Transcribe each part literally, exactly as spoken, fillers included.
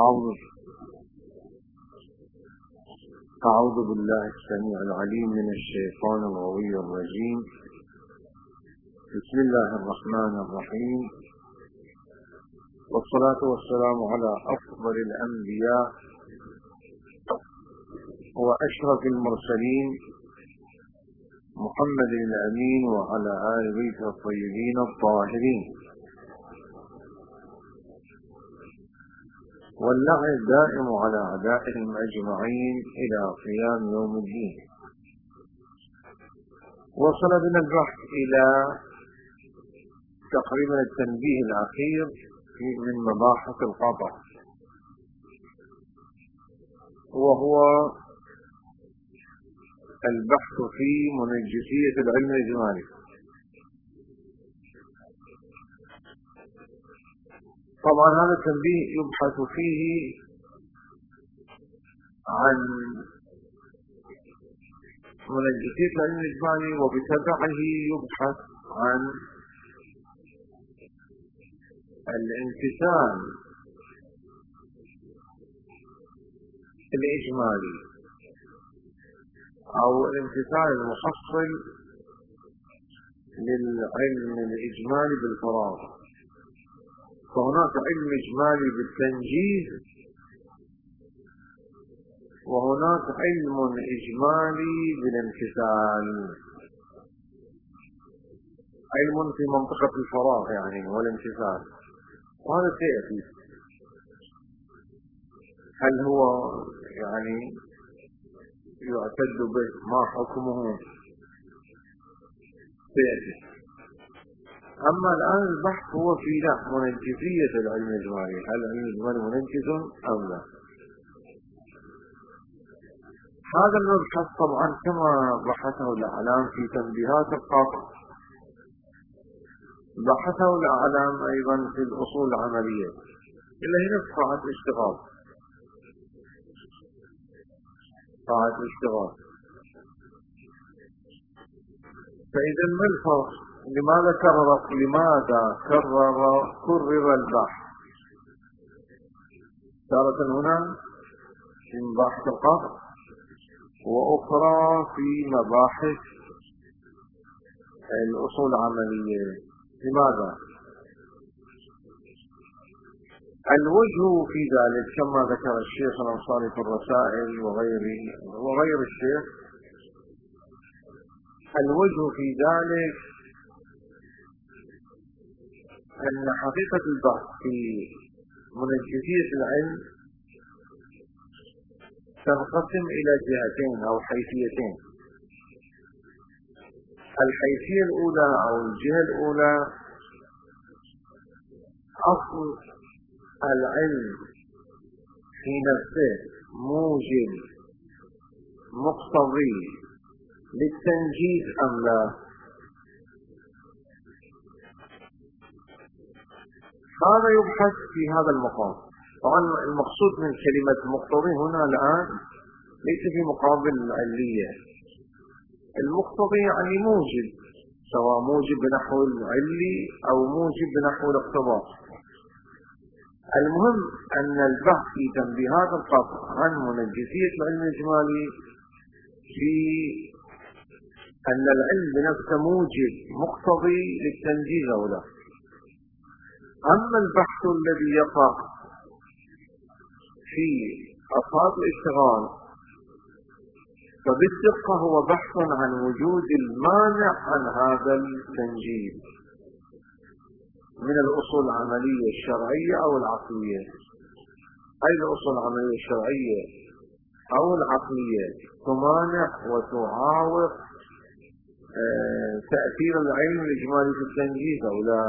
أعوذ أعوذ بالله السميع العليم من الشيطان الغوي الرجيم. بسم الله الرحمن الرحيم، والصلاة والسلام على أفضل الأنبياء وأشرف المرسلين محمد الأمين وعلى آل بيته الطيبين الطاهرين، واللعن الدائم على أعدائهم أجمعين إلى قيام يوم الدين. وصل بنا البحث إلى تقريبا التنبيه الأخير من مباحث القطع، وهو البحث في منجسية العلم الإجمالي. طبعا هذا التنبيه يبحث فيه عن منجسية العلم الإجمالي، وبتبعه يبحث عن الامتثال الإجمالي أو الامتثال المحصل للعلم الإجمالي بالفراغ. فهناك علم إجمالي بالتنجيز، وهناك علم إجمالي بالامتثال، علم في منطقة الفراغ يعني والامتثال، وهذا سيأتي. هل هو يعني يعتد به؟ ما حكمه؟ سيأتي. أما الآن البحث هو في منجزية العلم الإجمالي، هل العلم الإجمالي منجز أو لا؟ هذا المبحث طبعا كما بحثه الأعلام في تنبيهات القاطع، بحثه الأعلام أيضا في الأصول العملية، إلا هنا قاعدة الاشتغال. قاعدة الاشتغال فإذا ما الفرق؟ لماذا كرر لماذا كرر كرر البحث تارة هنا في مباحث القطع، وأخرى في مباحث الأصول العملية؟ لماذا؟ الوجه في ذلك كما ذكر الشيخ الأنصاري في الرسائل وغيره وغير الشيخ، الوجه في ذلك أن حقيقة البحث في منجزية العلم تنقسم إلى جهتين أو حيثيتين. الحيثية الأولى أو الجهة الأولى أصل العلم في نفسه موجب مقتضي للتنجيز أم لا؟ هذا يبحث في هذا المقام. طبعا المقصود من كلمة مقتضي هنا الآن ليس في مقابل العلية. المقتضي يعني موجب، سواء موجب بنحو العلي أو موجب بنحو الاقتضاء. المهم أن البحث في تنبيهات القطع عن منجسية العلم الإجمالي في أن العلم بنفسه موجب مقتضي للتنجيز أو لا. أما البحث الذي يقع في أصحاب الاشتغال فبالدقة هو بحث عن وجود المانع عن هذا التنجيز من الأصول العملية الشرعية أو العقلية. أي الأصول العملية الشرعية أو العقلية تمانع وتعاوق آه تأثير العلم الإجمالي في التنجيز أو لا.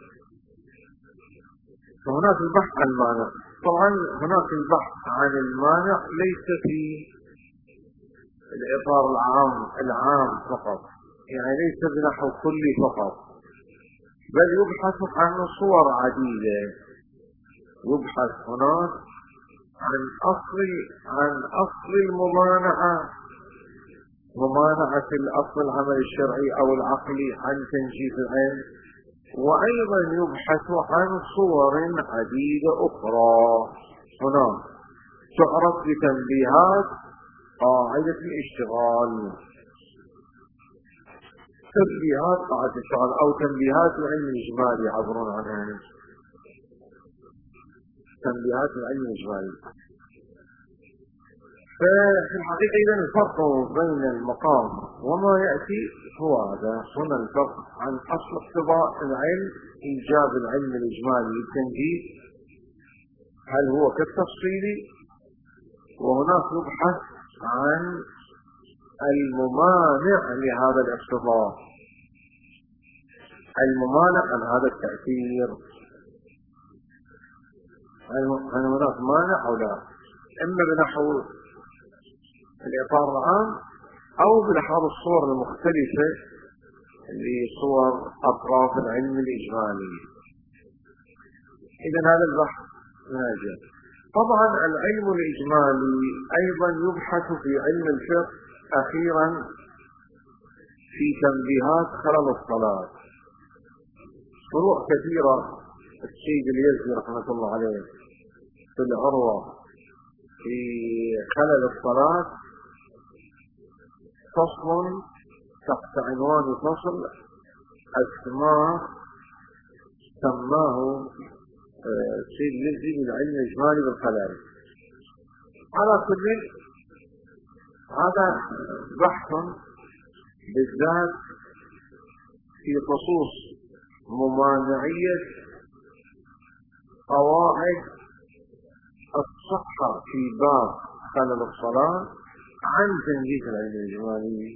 فهناك البحث عن المانع. طبعا هناك البحث عن المانع ليس في الإطار العام العام فقط، يعني ليس بنحو كلي فقط، بل يبحث عن صور عديدة. يبحث هناك عن أصل عن أصل الممانعة، ممانعة الأصل العمل الشرعي أو العقلي عن تنجيز العلم، وأيضا يبحث عن صور عديدة أخرى هناك. تعرف بتنبيهات قاعدة الاشتغال. تنبيهات قاعدة الاشتغال أو تنبيهات العلم الإجمالي يعبرون عنها، تنبيهات العلم الإجمالي. ففي الحقيقة إذا الفرق بين المقام وما يأتي هو هذا، هنا الفرق عن أصل اقتضاء العلم إيجاب العلم الإجمالي للتنجيز، هل هو كالتفصيلي، وهناك يبحث عن الممانع لهذا الاقتضاء، الممانع عن هذا التأثير، هل هناك مانع أو لا، إما بنحو الإطار العام أو بنحو الصور المختلفة اللي صور أطراف العلم الإجمالي. إذن هذا البحث ناجح. طبعا العلم الإجمالي أيضا يبحث في علم الفقه أخيرا في تنبيهات خلل الصلاة. فروع كثيرة السيد اليزدي رحمة الله عليه في العروة في خلل الصلاة فصل تحت عنوان فصل أسماء سماه السيد اليزدي بالعلم الإجمالي بالخلل. على كل هذا بحث بالذات في خصوص ممانعية قواعد الصحة في باب خلل الصلاة عن تنجيز العلم الإجمالي،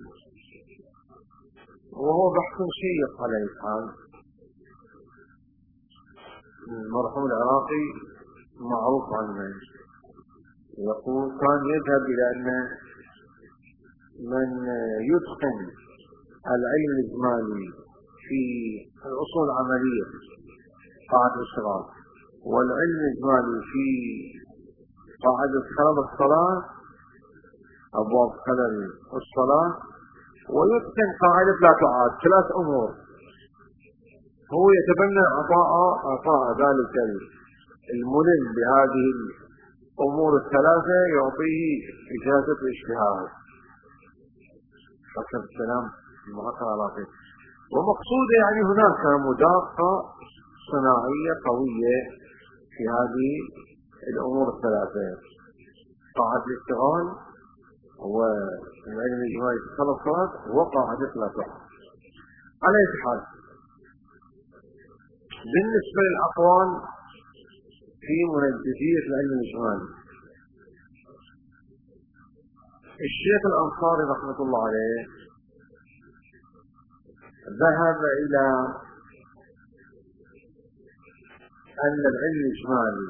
وهو بحث شيق على الحال. المرحوم العراقي معروف عنه يقول كان يذهب إلى أن من يتقن العلم الإجمالي في الأصول العملية قاعدة الاشتغال والعلم الإجمالي في قاعدة خلل الصلاة أبواب خلل الصلاة ويتقن قاعدة لا تعاد، ثلاث أمور هو يتبنى عطاء عطاء ذلك الملم بهذه الأمور الثلاثة يعطيه إجازة الاجتهاد حسب السلام المعقل علاقه. ومقصوده يعني هناك مداقة صناعية قوية في هذه الأمور الثلاثة، قاعدة الاشتغال والعلم الإجمالي في خلل الصلاة وقاعدة لا تعاد. على أي حال بالنسبة للأقوال في منجزية العلم الإجمالي، الشيخ الأنصاري رحمة الله عليه ذهب إلى أن العلم الإجمالي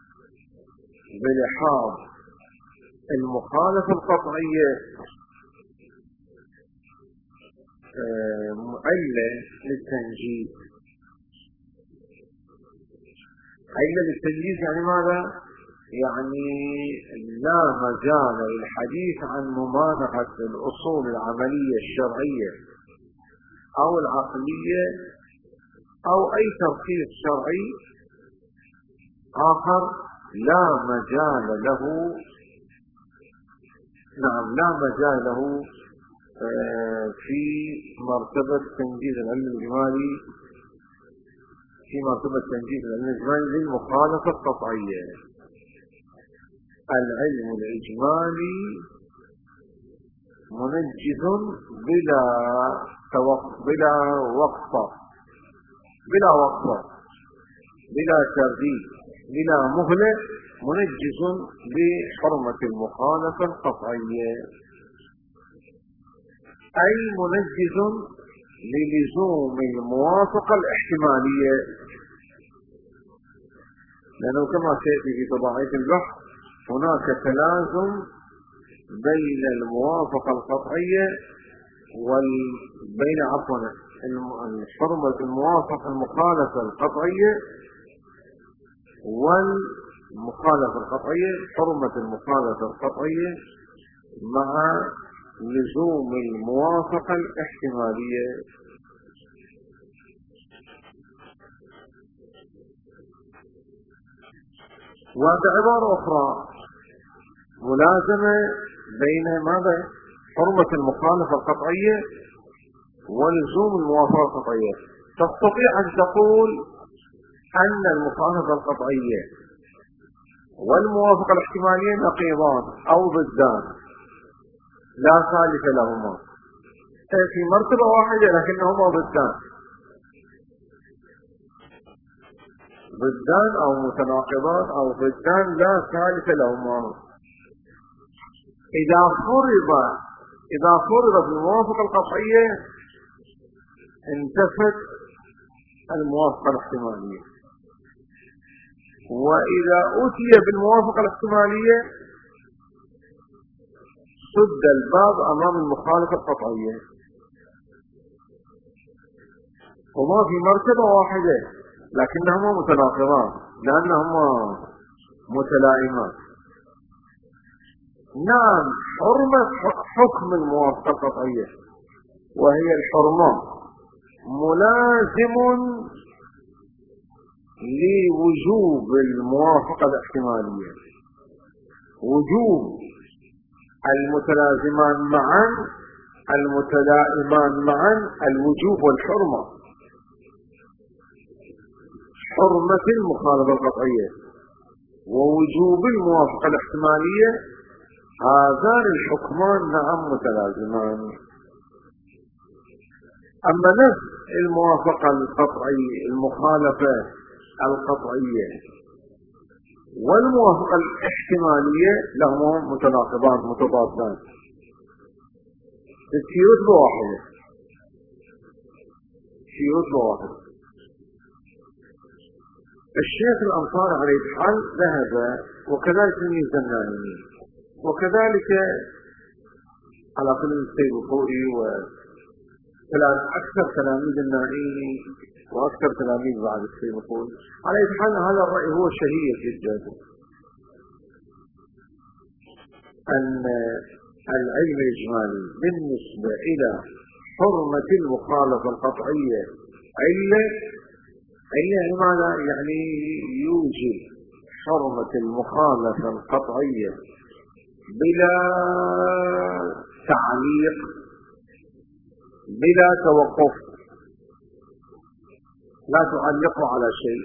بلحاظ المخالفة القطعية علة للتنجيز. علة للتنجيز يعني ماذا؟ يعني لا مجال للحديث عن ممانعة الأصول العملية الشرعية أو العقلية أو أي ترخيص شرعي آخر لا مجال له، نعم لا مجال له في مرتبة تنجيز العلم الإجمالي، في مرتبة تنجيز العلم الإجمالي للمخالفة القطعية. العلم الإجمالي منجز بلا توقف بلا وقفة بلا وقفة بلا ترديد بلا مهلة، منجز بحرمة المخالفة القطعية، أي منجز للزوم الموافقة الاحتمالية، لأنه كما سيأتي في طباعية البحث هناك تلازم بين الموافقة القطعية وبين عفوا حرمة الموافقة المخالفة القطعية والمخالفة القطعية، حرمة المخالفة القطعية مع لزوم الموافقة الاحتمالية. وبعبارة أخرى ملازمة بين ماذا؟ حرمة المخالفة القطعية ولزوم الموافقة القطعية. تستطيع أن تقول أن المخالفة القطعية والموافقة الاحتمالية نقيضان أو ضدان لا ثالث لهما في مرتبة واحدة لكنهما ضدان ضدان أو متناقضان أو ضدان لا ثالث لهما. إذا فرض إذا فرضت الموافقة القطعية انتفت الموافقة الاحتمالية، وإذا أتي بالموافقة الاحتمالية سد الباب أمام المخالفة القطعية. هما في مرتبة واحدة لكنهما متناقضان لأنهما متلائمان. نعم، حرمة حكم الموافقة القطعية وهي الحرمة ملازم لوجوب الموافقة الاحتمالية، وجوب المتلازمان معا المتلائمان معا الوجوب والحرمة. حرمة المخالفة القطعية ووجوب الموافقة الاحتمالية هذان الحكمان نعم متلازمان. أما نفس الموافقة القطعية المخالفة القطعية والموافقة الاحتمالية لهما متناقضان متضادان الشيوط بواحدة شيوط بواحدة. الشيخ الأنصاري عليه الحال ذهب وكذلك تلميذ النائمي وكذلك على كل السيد الخوري وأكثر تلاميذ النائمي وأكثر تلاميذ بعد السيد الخوري عليه الحال. هذا الرأي هو شهير جدا، أن العلم الإجمالي بالنسبة إلى حرمة المخالفة القطعية علة علة لماذا؟ يعني يوجب حرمة المخالفة القطعية بلا تعليق بلا توقف، لا تعلق على شيء.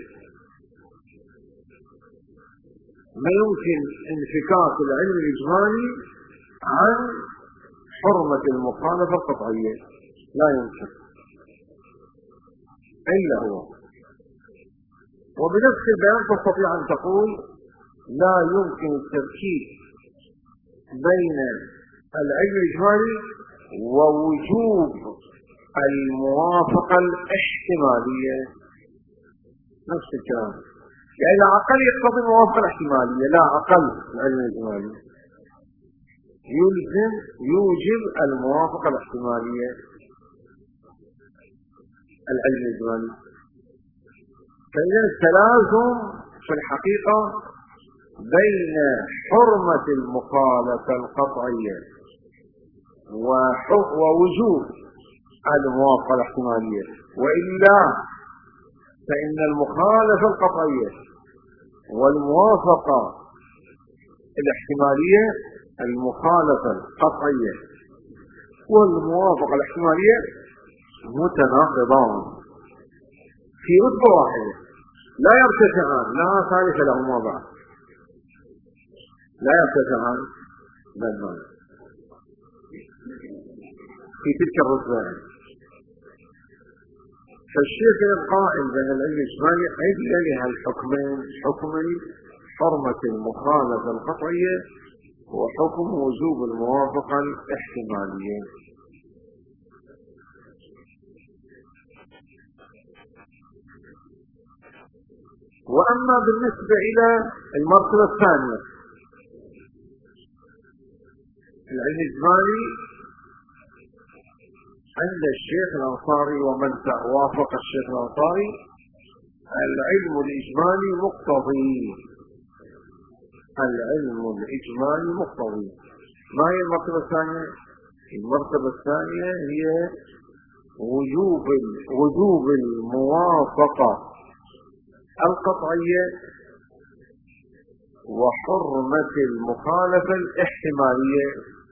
ما يمكن انفكاك العلم الإجمالي عن حرمة المخالفة القطعية، لا يمكن إلا هو. وبنفس البيان تستطيع أن تقول لا يمكن التركيب بين العلم الإجمالي ووجوب الموافقة الاحتمالية. نفس الكلام، يعني لا أقل يقتضي الموافقة الاحتمالية، لا أقل العلم الإجمالي يلزم يوجب الموافقة الاحتمالية العلم الإجمالي. فإذا التلازم في الحقيقة بين حرمة المخالفة القطعية ووجوب الموافقة الاحتمالية، وإلا فإن المخالفة القطعية والموافقة الاحتمالية المخالفة القطعية والموافقة الاحتمالية متناقضان في رتبة واحدة لا يرتفعان، لا ثالث لهما بعد، لا يرتفعان بل في تلك الرتبة. فالشيخ القائل بين العلم الإجمالي عدل لها الحكمين، حكم حرمة المخالفة القطعية وحكم وجوب الموافقة الاحتمالية. وأما بالنسبة إلى المرتبة الثانية العلم الإجمالي عند الشيخ الأنصاري ومن وافق الشيخ الأنصاري العلم الإجمالي مقتضي. العلم الإجمالي مقتضي. ما هي المرتبة الثانية؟ المرتبة الثانية هي وجوب وجوب الموافقة القطعية وحرمة المخالفة الاحتمالية.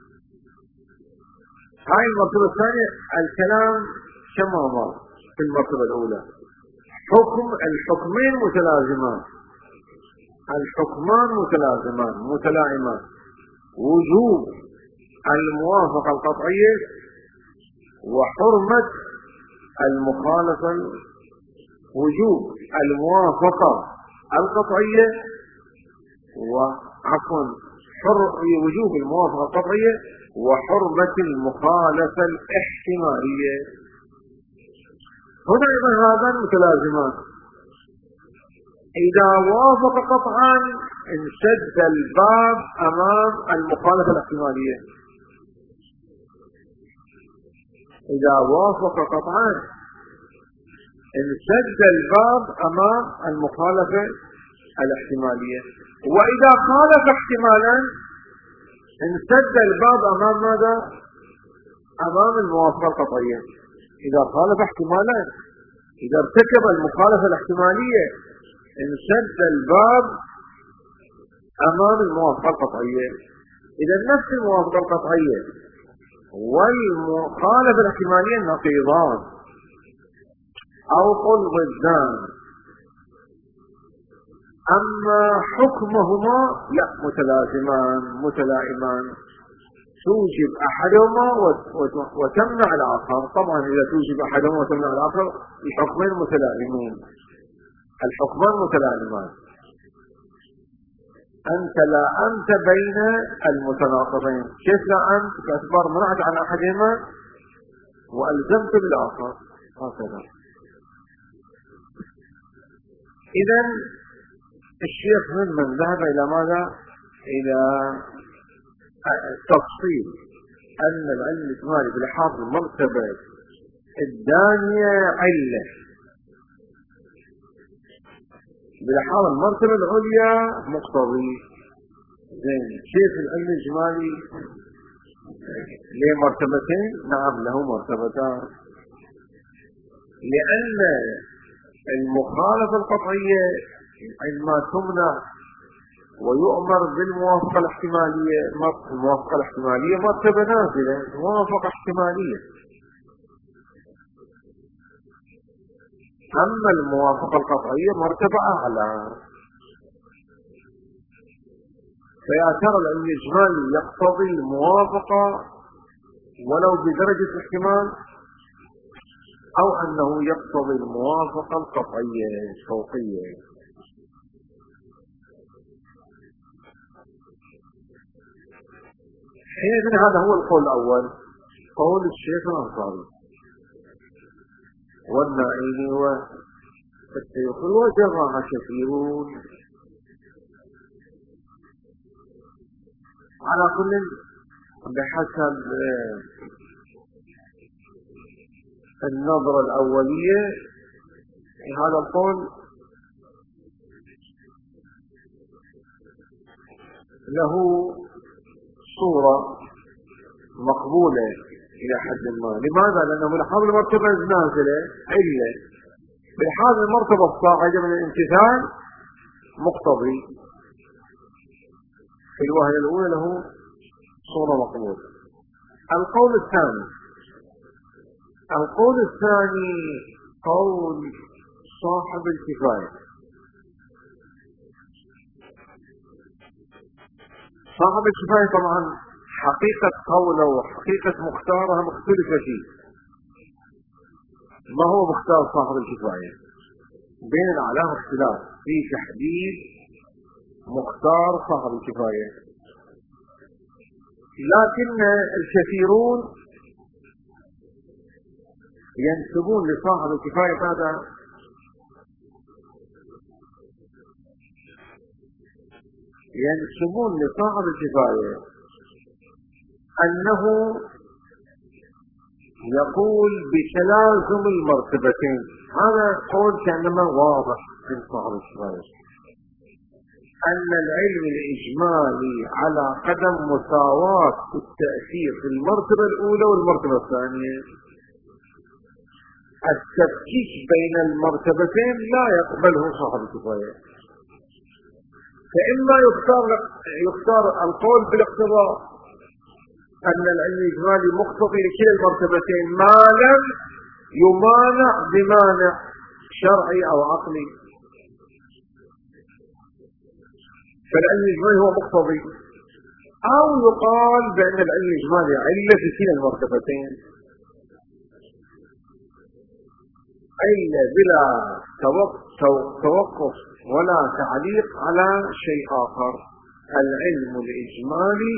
هاي المرتبة الثانية. الكلام كما مر في المرتبة الأولى، حكم الحكمين متلازمان، الحكمان متلازمان متلائمان، وجوب الموافقة القطعية وحرمة المخالفة، وجوب الموافقة القطعية وعفوا وجوب الموافقة القطعية وحرمة المخالفة الاحتمالية. هنا أيضا هذان متلازمان. إذا وافق قطعا انسد الباب أمام المخالفة الاحتمالية. إذا وافق قطعا انسد الباب أمام المخالفة الاحتمالية. وإذا خالف احتمالا انسد الباب أمام ماذا؟ أمام الموافقة القطعية. إذا خالف احتمالا، إذا ارتكب المخالفة الاحتمالية انسد الباب أمام الموافقة القطعية. إذا نفس الموافقة القطعية والمخالفة الاحتمالية نقيضان أو قل ضدان، أما حكمهما لا متلازمان متلائمان، توجب أحدهما وتمنع الآخر. طبعا إذا توجب أحدهما وتمنع الآخر الحكمين متلائمون، الحكمان متلائمان. أنت لا أنت بين المتناقضين. كيف لا أنت؟ باعتبار منعت عن أحدهما وألزمت بالآخر، هكذا. إذن الشيخ من من ذهب إلى ماذا؟ إلى تفصيل أن العلم الإجمالي بلحاظ المرتبة الدانية علة، بلحاظ المرتبة العليا مقتضي. زين، كيف العلم الإجمالي له مرتبتين؟ نعم له مرتبتان، لأن المخالفة القطعية عندما تمنع ويؤمر بالموافقة الاحتمالية، الموافقة الاحتمالية مرتبة نازلة، موافقة احتمالية. أما الموافقة القطعية مرتبة أعلى. فيا ترى العلم الإجمالي يقتضي الموافقة ولو بدرجة احتمال، أو أنه يقتضي الموافقة القطعية الفوقية. حينئذ هذا هو القول الأول، قول الشيخ الأنصاري والنائلي والسيوطي، وجرح كثيرون. على كل بحسب النظرة الأولية هذا القول له صورة مقبولة إلى حد ما. لماذا؟ لأنه بلحاظ المرتبة النازلة علة، بلحاظ المرتبة الصاعدة من الامتثال مقتضي. في الوهلة الأولى له صورة مقبولة. القول الثاني القول الثاني قول صاحب الكفاية. صاحب الكفاية طبعا حقيقة قوله وحقيقة مختارها مختلفة فيه. ما هو مختار صاحب الكفاية؟ بين الأعلام اختلاف في تحديد مختار صاحب الكفاية، لكن الكثيرون ينسبون لصاحب الكفاية هذا ينسبون لصاحب الكفاية أنه يقول بتلازم المرتبتين. هذا قول كأنما واضح من صاحب الكفاية، أن العلم الإجمالي على قدم مساواة التأثير في المرتبة الأولى والمرتبة الثانية. التفكيك بين المرتبتين لا يقبله صاحب الكفاية. فإما يختار يختار القول بالاقتضاء أن العلم الإجمالي مقتضي لكلا المرتبتين ما لم يمانع بمانع شرعي أو عقلي، فالعلم الإجمالي هو مقتضي، أو يقال بأن العلم الإجمالي علة في كلا المرتبتين، علة بلا توقف ولا تعليق على شيء آخر. العلم الإجمالي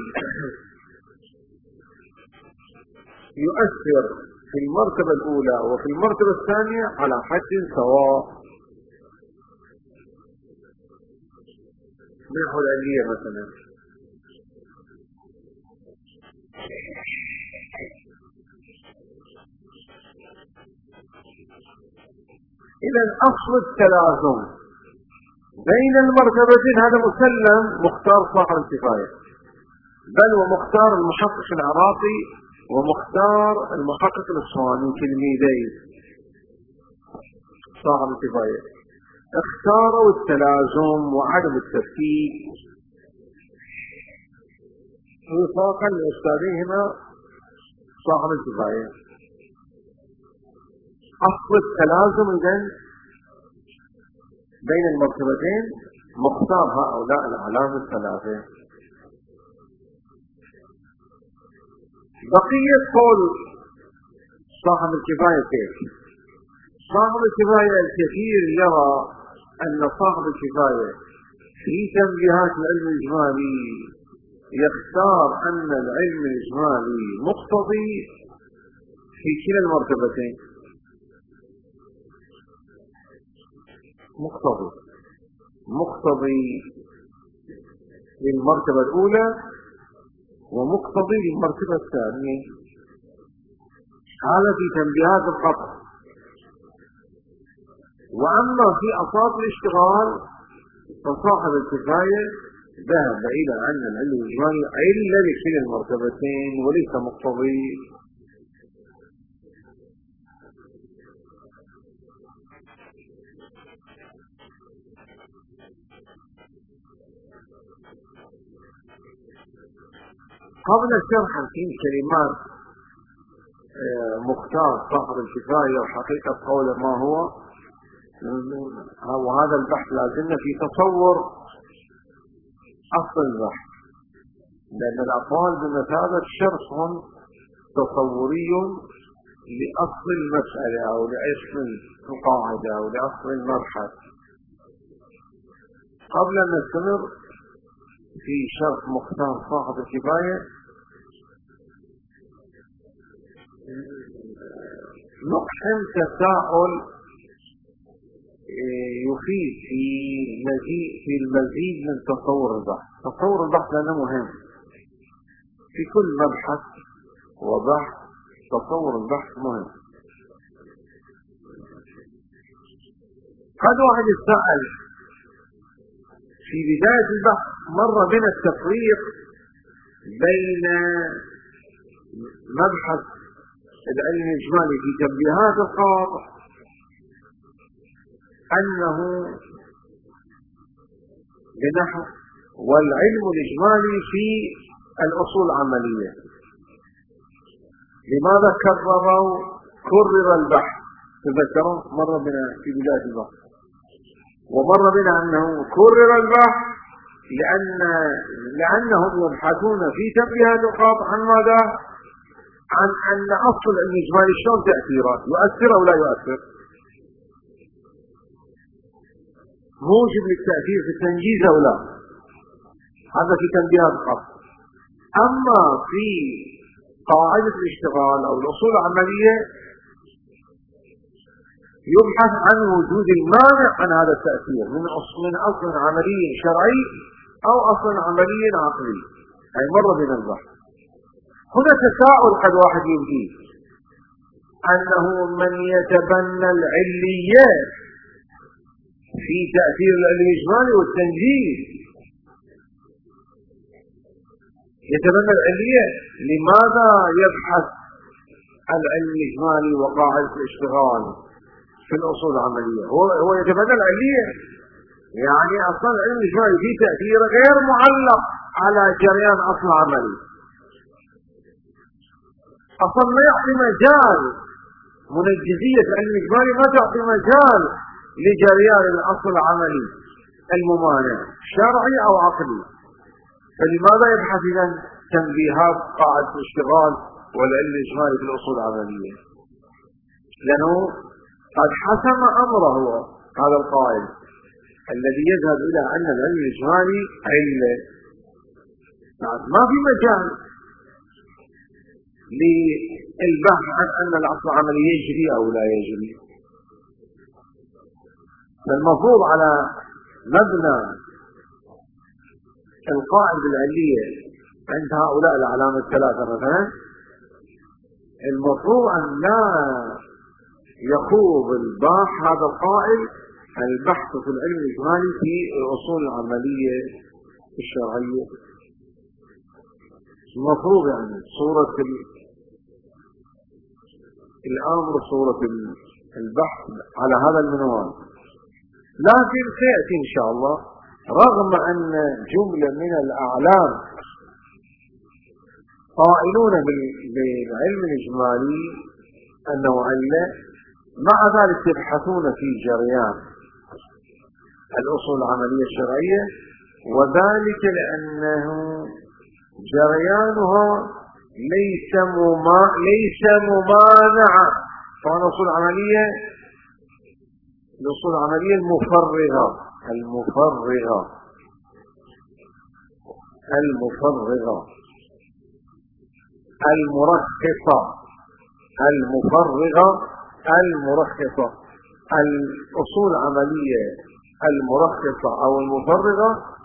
يؤثر في المرتبة الأولى وفي المرتبة الثانية على حد سواء. نحو العلية مثلا، إذا أصل التلازم بين المرتبتين هذا مسلم مختار صاحب الكفاية، بل ومختار المحقق العراقي ومختار المحقق الإصفهاني تلميذين صاحب الكفاية، اختاروا التلازم وعدم التفكيك وفاقا لأستاذهما صاحب الكفاية. أصل التلازم إذن بين المرتبتين مختار هؤلاء الأعلام الثلاثة. بقية قول صاحب الكفاية كيف؟ صاحب الكفاية الكثير يرى أن صاحب الكفاية في تنبيهات العلم الإجمالي يختار أن العلم الإجمالي مقتضي في كلا المرتبتين، مقتضي مقتضي للمرتبة الأولى ومقتضي للمرتبة الثانية. هذا في تنبيهات القطع. وأما في أصابع الاشتغال فصاحب الكفاية ذهب إلى أن العلم الإجمالي علة لكلا المرتبتين وليس مقتضي. قبل شرح في كلمات مختار صاحب الكفاية وحقيقة قوله ما هو، وهذا البحث لازلنا في تصور أصل البحث، لأن الأقوال بمثابة شرح تصوري لأصل المسألة أو لأصل القاعدة أو لأصل المبحث. قبل أن نستمر في شرح مختار صاحب الكفاية نقسم تساؤل يفيد في مزيد في المزيد من تصور البحث. تصور البحث لأنه مهم في كل مبحث وبحث، تصور البحث مهم. قد واحد يسأل في بداية البحث مر بنا التفريق بين مبحث العلم الإجمالي في تنبيهات القاطع أنه بنحو والعلم الإجمالي في الأصول العملية. لماذا كرروا كرر البحث؟ تذكروا مر بنا في بداية البحث ومر بنا أنه كرر البحث لأن لأنهم يبحثون في تنبيهات القاطع عن ماذا؟ عن أن أصل الإجمالي شلون تأثيرات يؤثر أو لا يؤثر، موجب للتأثير في التنجيز أو لا، هذا في تنبيهات القاطع. أما في قاعدة الاشتغال أو الأصول العملية يبحث عن وجود المانع عن هذا التأثير من أصل من أصل عملي شرعي أو أصل عملي عقلي، أي مر بنا البحث. هنا تساؤل قد واحد يبدي أنه من يتبنى العليات في تأثير العلم الإجمالي والتنجيز، يتبنى العليات، لماذا يبحث العلم الإجمالي وقاعدة الاشتغال في الأصول العملية؟ هو هو يتبنى العلية يعني أصلا العلم الإجمالي فيه تأثير غير معلق على جريان أصل عملي، أصلا ما يعطي مجال، منجزية العلم الإجمالي ما تعطي مجال لجريان الأصل العملي الممانع شرعي أو عقلي. فلماذا يبحث إذن تنبيهات قاعدة الاشتغال والعلم الإجمالي في الأصول العملية؟ لأنه قد حسم أمره هذا القائل الذي يذهب إلى أن العلم الإجمالي علة، ما في مجال للبحث عن أن الأصل العملي يجري أو لا يجري. فالمفروض على مبنى القاعدة العلية عند هؤلاء العلامة الثلاثة مثلا، المفروض أن لا يخوض الباحث هذا القائل البحث في العلم الإجمالي في الأصول العملية الشرعية. المفروض يعني صورة الأمر صورة البحث على هذا المنوال. لكن سيأتي إن شاء الله رغم أن جملة من الأعلام قائلون بالعلم الإجمالي أنه علة، مع ذلك يبحثون في جريان الأصول العملية الشرعية، وذلك لأنه جريانها ليس مما ليس ممانعا. طبعا الأصول العملية الأصول العملية المفرغة المفرغة المفرغة المرخصة المفرغة المرخصة الأصول العملية المرخصة أو المفرغة،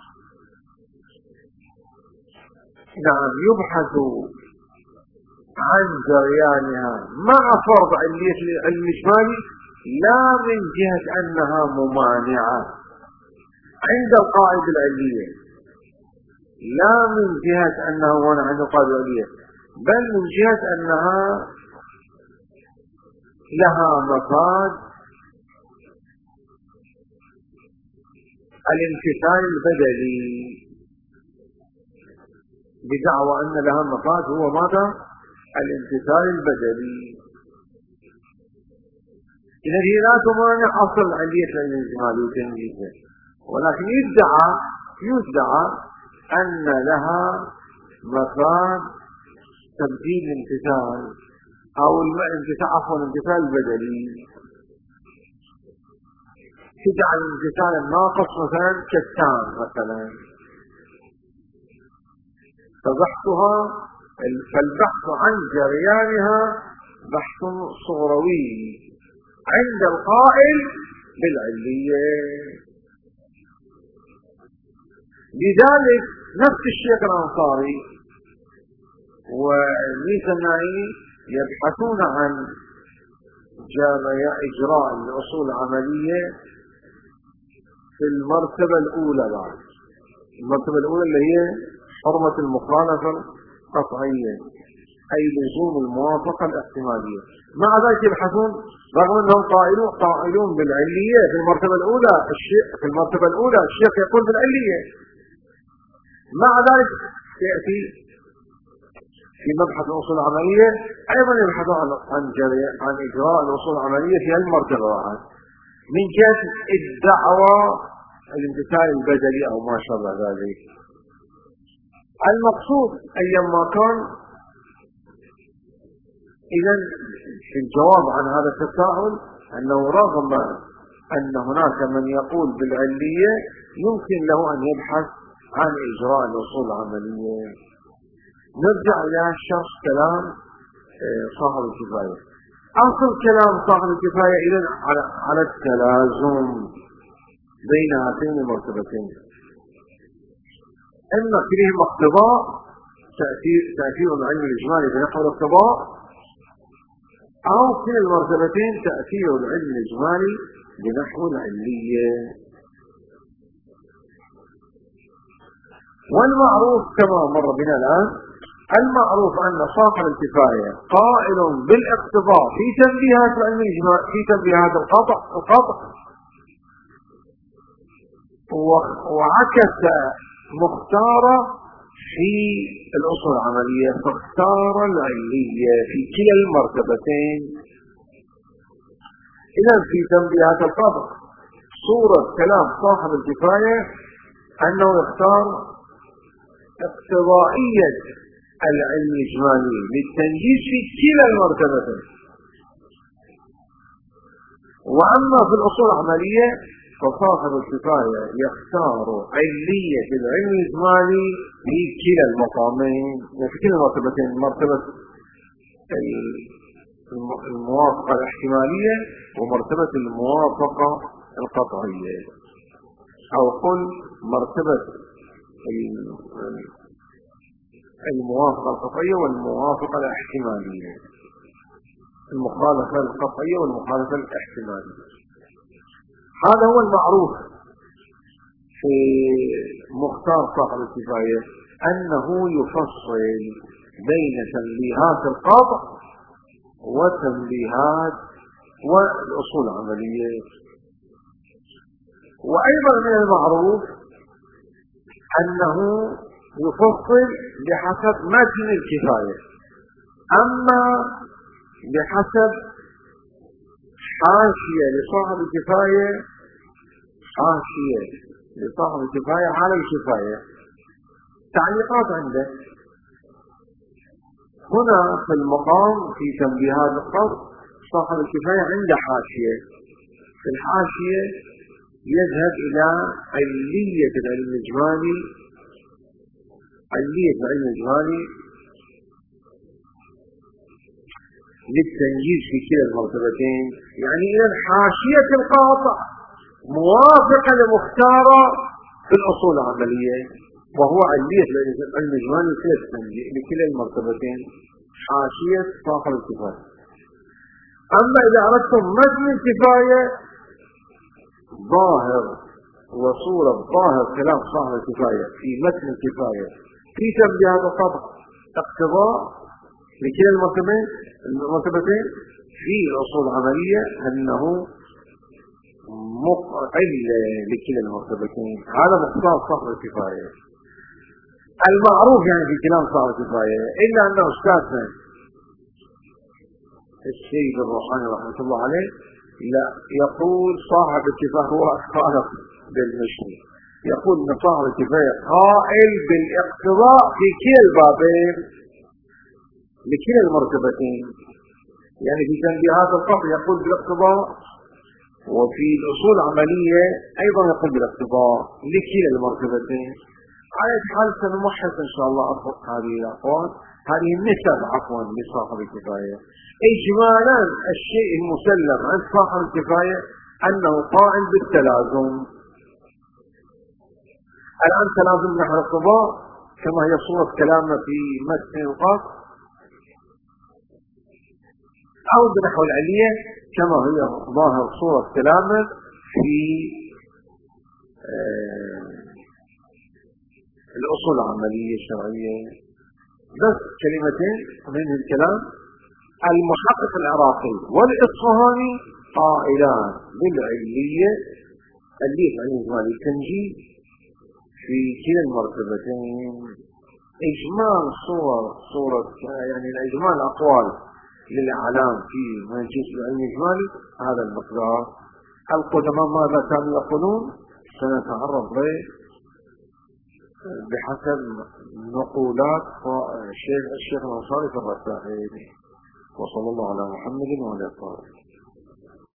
نعم يبحث عن جريانها مع فرض علية العلم الإجمالي، لا من جهة أنها ممانعة عند القاعدة العلية، لا من جهة أنها ممانعة عند القاعدة العلية، بل من جهة أنها لها مفاد الامتثال البدلي، بدعوى أن لها مفاد هو ماذا؟ الامتثال البدلي. إذا هي لا تمانع أصل علية العلم الإجمالي وتنجيزه، ولكن يدعى يدعى أن لها مفاد تبديل الامتثال أو الامتثال عفوا الامتثال البدلي، تجعل الامتثال الناقص مثلا كالتام مثلا. فبحثها فالبحث عن جريانها بحث صغروي عند القائل بالعلية. لذلك نفس الشيخ الأنصاري والميزاني يبحثون عن إجراء الأصول العملية في المرتبة الأولى بعد المرتبة الأولى اللي هي حرمة المخالفة القطعية، أي لزوم الموافقة الاحتمالية. مع ذلك يبحثون رغم أنهم قائلون قائلون بالعلية في المرتبة الأولى، الشيخ في المرتبة الأولى الشيخ يقول بالعلية، مع ذلك يأتي في مبحث الأصول العملية أيضا يبحثون عن عن عن إجراء الأصول العملية في المرتبة واحد من جهة الدعوة الامتثال البدلي أو ما شابه ذلك. المقصود أيما كان إذا في الجواب عن هذا التساؤل أنه رغم أن هناك من يقول بالعلية يمكن له أن يبحث عن إجراء الأصول العملية. نرجع إلى شرح كلام صاحب الكفاية. أصل كلام صاحب الكفاية إذن على التلازم بين هاتين المرتبتين، أن فيهم اقتضاء تأثير تأثير العلم الإجمالي بنحو الاقتضاء، أو في المرتبتين تأثير العلم الإجمالي بنحو العلية. والمعروف كما مر بنا الآن، المعروف أن صاحب الكفاية قائل بالاقتضاء في تنبيهات العلم الإجمالي، في تنبيهات القطع القطع وعكس مختاره في الأصول العملية، فاختار العلية في كلا المرتبتين. إذا في تنبيهات الطبع صورة كلام صاحب الكفاية أنه يختار اقتضائية العلم الإجمالي للتنجيز في كلا المرتبتين. وأما في الأصول العملية فصاحب الكفاية يختار علية العلم الإجمالي في كلا المقامين، في كلا المرتبتين، مرتبة الموافقة الاحتمالية ومرتبة الموافقة القطعية، أو قل مرتبة الموافقة القطعية والموافقة الاحتمالية، المخالفة القطعية والمخالفة الاحتمالية. هذا هو المعروف في مختار صاحب الكفاية، أنه يفصل بين تنبيهات القطع وتنبيهات والأصول العملية. وأيضا من المعروف أنه يفصل بحسب متن الكفاية، أما بحسب حاشية لصاحب الكفاية، حاشية لصاحب الكفاية على الكفاية، تعليقات عنده هنا في المقام في تنبيهات القصد صاحب الكفاية عنده حاشية، في الحاشية يذهب إلى علية العلم الإجمالي، علية العلم الإجمالي للتنجيز في كلا المرتبتين، يعني إلى حاشية القاطع موافقة لمختارة في الأصول العملية، وهو علية العلم الإجمالي لكلا المرتبتين، حاشية صاحب الكفاية. أما إذا أردتم متن الكفاية، ظاهر وصورة ظاهر كلام صاحب الكفاية في متن الكفاية في تنبيهات القطع اقتضاء لكلا المرتبتين في الأصول العملية أنه مقعد لكلا المرتبتين. هذا مختار صاحب الكفاية المعروف يعني في كلام صاحب الكفاية، إلا أنه أستاذنا السيد الروحاني رحمة الله عليه لا يقول صاحب الكفاية هو خالق بالمشي، يقول أن صاحب الكفاية قائل بالاقتضاء في كلا البابين لكلا المرتبتين، يعني في تنبيهات القطع يقول بالاقتضاء، وفي الأصول العملية أيضا يقول بالاقتضاء لكلا المرتبتين. على حال سنمحص إن شاء الله أطلق هذه الأقوال، هذه النسب عفوا لصاحب الكفاية. إجمالا الشيء المسلم عن صاحب الكفاية أنه قائل بالتلازم. الآن تلازم نحو الاقتضاء كما هي صورة كلامنا في متن القاف، أو بنحو العلية كما هي ظاهر صورة كلامنا في آه الأصول العملية الشرعية. بس كلمتين من الكلام. المحقق العراقي والإصفهاني قائلان بالعلية اللي يعني التنجيز في كلا المرتبتين. إجمال صور صورة يعني الإجمال الأقوال للإعلام في مجلس العلم الإجمالي هذا المقدار. القدماء ماذا كانوا يقولون سنتعرض له بحسب نقولات الشيخ الشيخ الأنصاري في الرسائل. وصلى الله على محمد وعلى آله.